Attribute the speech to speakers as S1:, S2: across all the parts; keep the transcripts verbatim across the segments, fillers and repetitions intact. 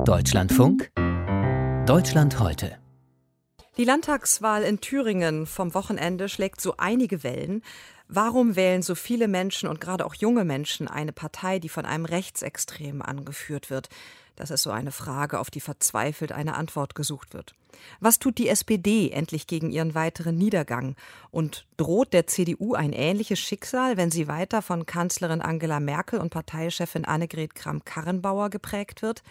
S1: Deutschlandfunk Deutschland heute.
S2: Die Landtagswahl in Thüringen vom Wochenende schlägt so einige Wellen. Warum wählen so viele Menschen und gerade auch junge Menschen eine Partei, die von einem Rechtsextremen angeführt wird? Das ist so eine Frage, auf die verzweifelt eine Antwort gesucht wird. Was tut die S P D endlich gegen ihren weiteren Niedergang? Und droht der C D U ein ähnliches Schicksal, wenn sie weiter von Kanzlerin Angela Merkel und Parteichefin Annegret Kramp-Karrenbauer geprägt wird?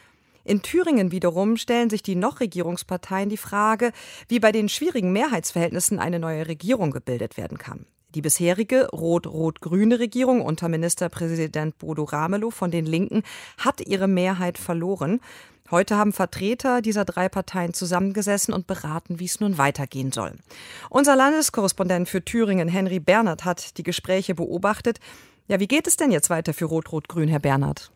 S2: In Thüringen wiederum stellen sich die noch Regierungsparteien die Frage, wie bei den schwierigen Mehrheitsverhältnissen eine neue Regierung gebildet werden kann. Die bisherige rot-rot-grüne Regierung unter Ministerpräsident Bodo Ramelow von den Linken hat ihre Mehrheit verloren. Heute haben Vertreter dieser drei Parteien zusammengesessen und beraten, wie es nun weitergehen soll. Unser Landeskorrespondent für Thüringen, Henry Bernhard, hat die Gespräche beobachtet. Ja, wie geht es denn jetzt weiter für Rot-Rot-Grün, Herr Bernhard?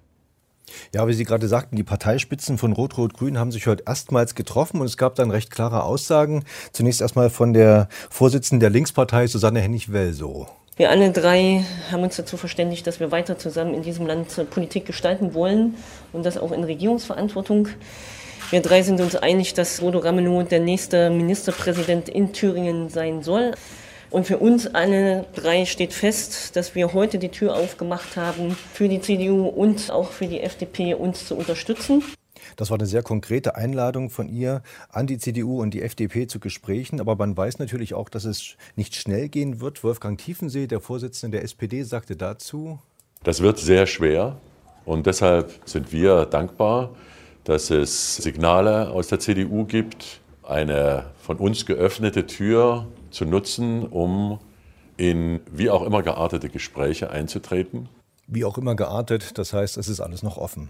S3: Ja, wie Sie gerade sagten, die Parteispitzen von Rot-Rot-Grün haben sich heute erstmals getroffen und es gab dann recht klare Aussagen. Zunächst erstmal von der Vorsitzenden der Linkspartei, Susanne Hennig-Welsow.
S4: Wir alle drei haben uns dazu verständigt, dass wir weiter zusammen in diesem Land Politik gestalten wollen und das auch in Regierungsverantwortung. Wir drei sind uns einig, dass Bodo Ramelow der nächste Ministerpräsident in Thüringen sein soll. Und für uns alle drei steht fest, dass wir heute die Tür aufgemacht haben, für die C D U und auch für die F D P uns zu unterstützen.
S3: Das war eine sehr konkrete Einladung von ihr an die C D U und die F D P zu Gesprächen. Aber man weiß natürlich auch, dass es nicht schnell gehen wird. Wolfgang Tiefensee, der Vorsitzende der S P D, sagte dazu:
S5: Das wird sehr schwer und deshalb sind wir dankbar, dass es Signale aus der C D U gibt, eine von uns geöffnete Tür zu nutzen, um in wie auch immer geartete Gespräche einzutreten.
S3: Wie auch immer geartet, das heißt, es ist alles noch offen.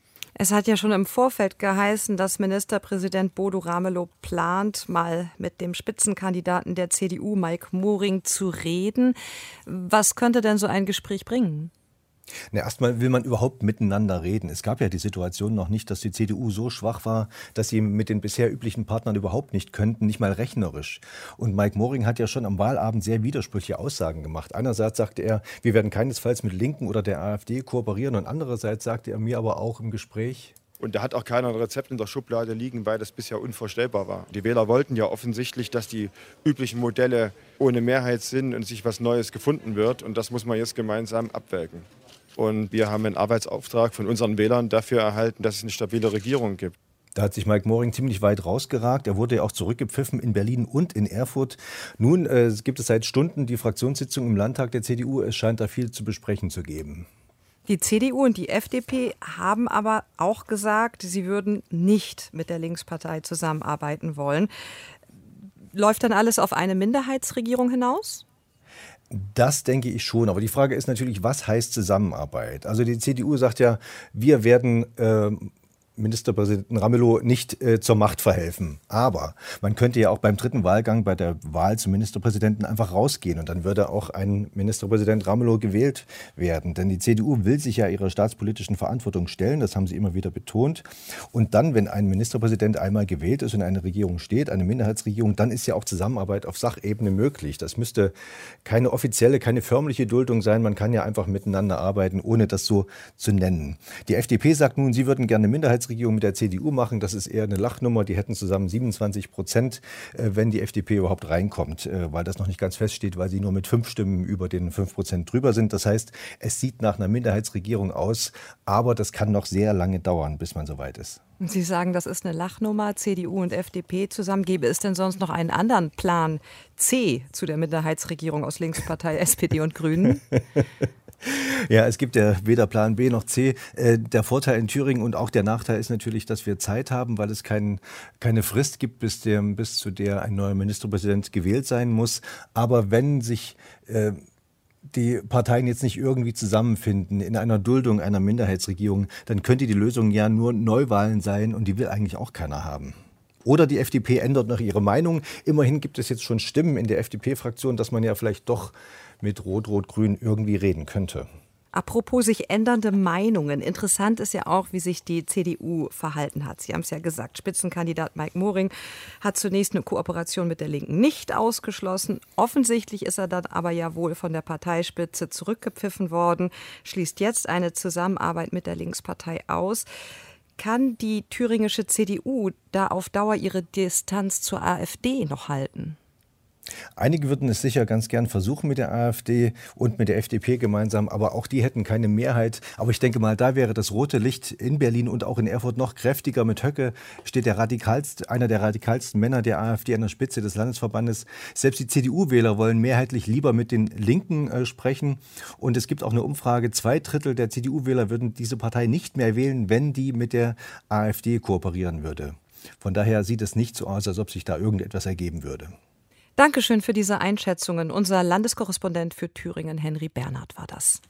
S2: Es hat ja schon im Vorfeld geheißen, dass Ministerpräsident Bodo Ramelow plant, mal mit dem Spitzenkandidaten der C D U, Mike Moring, zu reden. Was könnte denn so ein Gespräch bringen?
S3: Na, erstmal will man überhaupt miteinander reden. Es gab ja die Situation noch nicht, dass die C D U so schwach war, dass sie mit den bisher üblichen Partnern überhaupt nicht könnten, nicht mal rechnerisch. Und Mike Moring hat ja schon am Wahlabend sehr widersprüchliche Aussagen gemacht. Einerseits sagte er, wir werden keinesfalls mit Linken oder der AfD kooperieren, und andererseits sagte er mir aber auch im Gespräch:
S6: Und da hat auch keiner ein Rezept in der Schublade liegen, weil das bisher unvorstellbar war. Die Wähler wollten ja offensichtlich, dass die üblichen Modelle ohne Mehrheit sind und sich was Neues gefunden wird. Und das muss man jetzt gemeinsam abwägen. Und wir haben einen Arbeitsauftrag von unseren Wählern dafür erhalten, dass es eine stabile Regierung gibt.
S3: Da hat sich Mike Moring ziemlich weit rausgeragt. Er wurde ja auch zurückgepfiffen in Berlin und in Erfurt. Nun äh, gibt es seit Stunden die Fraktionssitzung im Landtag der C D U. Es scheint da viel zu besprechen zu geben.
S2: Die C D U und die F D P haben aber auch gesagt, sie würden nicht mit der Linkspartei zusammenarbeiten wollen. Läuft dann alles auf eine Minderheitsregierung hinaus?
S3: Das denke ich schon. Aber die Frage ist natürlich, was heißt Zusammenarbeit? Also die C D U sagt ja, wir werden äh, Ministerpräsidenten Ramelow nicht äh, zur Macht verhelfen. Aber man könnte ja auch beim dritten Wahlgang bei der Wahl zum Ministerpräsidenten einfach rausgehen und dann würde auch ein Ministerpräsident Ramelow gewählt werden. Denn die C D U will sich ja ihrer staatspolitischen Verantwortung stellen, das haben sie immer wieder betont. Und dann, wenn ein Ministerpräsident einmal gewählt ist und eine Regierung steht, eine Minderheitsregierung, dann ist ja auch Zusammenarbeit auf Sachebene möglich. Das müsste keine offizielle, keine förmliche Duldung sein. Man kann ja einfach miteinander arbeiten, ohne das so zu nennen. Die F D P sagt nun, sie würden gerne eine Minderheitsregierung mit der C D U machen. Das ist eher eine Lachnummer. Die hätten zusammen siebenundzwanzig Prozent, wenn die F D P überhaupt reinkommt, weil das noch nicht ganz feststeht, weil sie nur mit fünf Stimmen über den fünf Prozent drüber sind. Das heißt, es sieht nach einer Minderheitsregierung aus, aber das kann noch sehr lange dauern, bis man soweit ist.
S2: Sie sagen, das ist eine Lachnummer, C D U und F D P zusammen. Gäbe es denn sonst noch einen anderen Plan C zu der Minderheitsregierung aus Linkspartei, S P D und Grünen?
S3: Ja, es gibt ja weder Plan B noch C. Äh, der Vorteil in Thüringen und auch der Nachteil ist natürlich, dass wir Zeit haben, weil es kein, keine Frist gibt, bis, der, bis zu der ein neuer Ministerpräsident gewählt sein muss. Aber wenn sich äh, die Parteien jetzt nicht irgendwie zusammenfinden in einer Duldung einer Minderheitsregierung, dann könnte die Lösung ja nur Neuwahlen sein und die will eigentlich auch keiner haben. Oder die F D P ändert noch ihre Meinung. Immerhin gibt es jetzt schon Stimmen in der F D P-Fraktion, dass man ja vielleicht doch mit Rot-Rot-Grün irgendwie reden könnte.
S2: Apropos sich ändernde Meinungen. Interessant ist ja auch, wie sich die C D U verhalten hat. Sie haben es ja gesagt, Spitzenkandidat Mike Moring hat zunächst eine Kooperation mit der Linken nicht ausgeschlossen. Offensichtlich ist er dann aber ja wohl von der Parteispitze zurückgepfiffen worden, schließt jetzt eine Zusammenarbeit mit der Linkspartei aus. kann die thüringische C D U da auf Dauer ihre Distanz zur AfD noch halten?
S3: Einige würden es sicher ganz gern versuchen mit der AfD und mit der F D P gemeinsam, aber auch die hätten keine Mehrheit. Aber ich denke mal, da wäre das rote Licht in Berlin und auch in Erfurt noch kräftiger. Mit Höcke steht der radikalste, einer der radikalsten Männer der AfD an der Spitze des Landesverbandes. Selbst die C D U-Wähler wollen mehrheitlich lieber mit den Linken äh, sprechen. Und es gibt auch eine Umfrage, zwei Drittel der C D U-Wähler würden diese Partei nicht mehr wählen, wenn die mit der AfD kooperieren würde. Von daher sieht es nicht so aus, als ob sich da irgendetwas ergeben würde.
S2: Dankeschön für diese Einschätzungen. Unser Landeskorrespondent für Thüringen, Henry Bernhard, war das.